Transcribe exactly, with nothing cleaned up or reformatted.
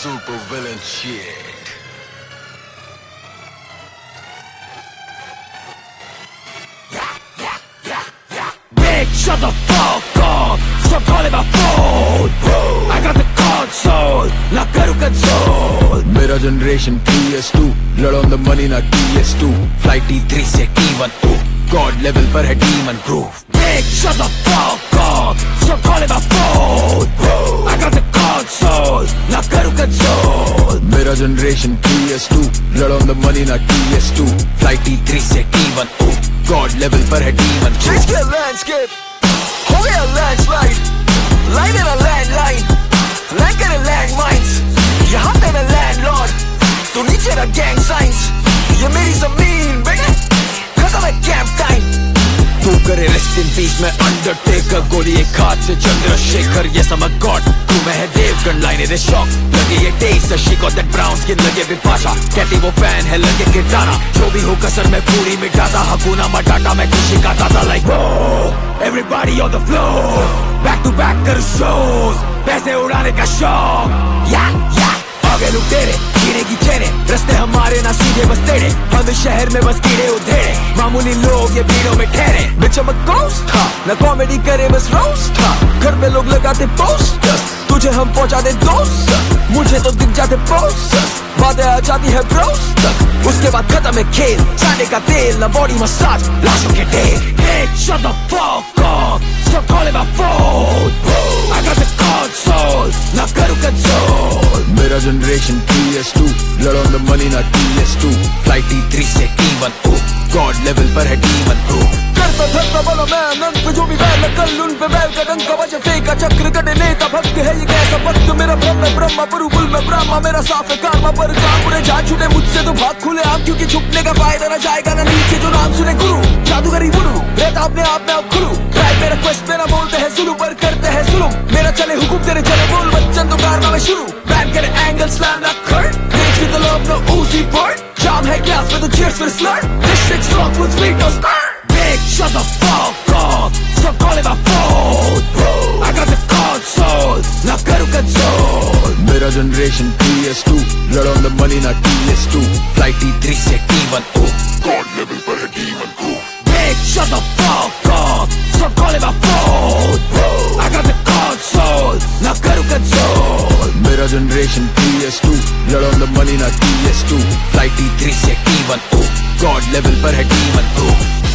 super villain shit. Bitch, shut the fuck up. Stop calling my phone. I got the console, ना करूँ console. मेरा generation P S two, blood on the money ना T S two. Flight T three से T one, God level पर है demon proof. Bitch, shut the fuck up. Stop calling my phone. I got the console, ना करूँ console. मेरा generation P S two, blood on the money ना T S two. Flight T three से T one, God level पर है demon proof. Change के landscape, हो गया landslide. Line in a landline, land करे landmines. यहाँ पे मैं landlord, तू नीचे ना gang signs. ये मेरी ज़मीन, बेटे, खत्म है camp time. तू करे rest in peace मैं undertaker. गोली एक हाथ से Chandrashekhar. Yes I'm a god, तू मैं है देवगन. लाइने दे shock, लगे ये taste. She got that brown skin, लगे बिपाशा. कहती वो fan है, लगे किटाना. जो भी हो कसर मैं पूरी मिटाता. हकूना मटाटा मैं खुशी का दाता. Like whoa, everybody on the floor. Back to back कर shows, पैसे उड़ाने का शौक. Yeah yeah, आगे लुटेरे, जीने की चेने. रस्ते हमारे ना सीधे बस तेरे. हम इस शहर में बस कीड़े उधेड़े. मामूली लोग ये भीड़ों में ठहरे. Bitch I'm a ghost, हाँ, ना कॉमेडी करे बस रोस्ट, हाँ. घर पे लोग लगाते पोस्टर्स, तुझे हम पहुंचा दे दोस्त. मुझे तो दिख जाते पोस्टर्स, बातें आ जाती है ब्रोस तक. उसके बाद खत्म है खेल, चाटे का तेल ना बॉडी मसाज, लाशों के ढेर. Bitch, shut the fuck up. Stop calling my phone. I got the console, ना करूँ console. मेरा generation P S two, blood on the money ना T S two. Flight T three से T one, God level पर है demon proof. करता धरता बोला मैं अनंत पे जो भी बैल कल उन पे बैल का डंका बजे फेंका चक्र कटे नेता भक्त है ये कैसा वक्त. मेरा ब्रह्म है ब्रह्मा पुरुगुल में ब्रह्मा. मेरा साफ है karma पर काम उड़े जा छूटे मुझसे तो भाग खुले आम. क्योंकि छुपने का फायदा ना जाएगा ना नीचे जो नाम सुने गुरु. जादूगरी गुरु रहता अपने आप में अब खुलू. ट्राई मेरा क्वेश्चन मेरा बोलते हैं सुलू पर करते हैं जुल्म. मेरा चले हुकुम तेरे चले बोल बच्चन तो कारनामे शुरू. बैन करे एंगल स्लैम ना कर. Bitch with the love no Uzi bird. जाम है क्लास में तो cheers for the slur. This shit's strong with sweet no skirt. Bitch, shut the fuck up. Stop calling my phone. I got the console, ना करूँ console. मेरा generation P S two, blood on the money ना T S two. Flight T three से T one, God level पर है demon proof. Bitch, shut the fuck up. Stop calling my phone. I got the console, ना करूँ console. मेरा generation P S two, blood on the money ना T S two. Flight T three से T one, God level पर है demon proof.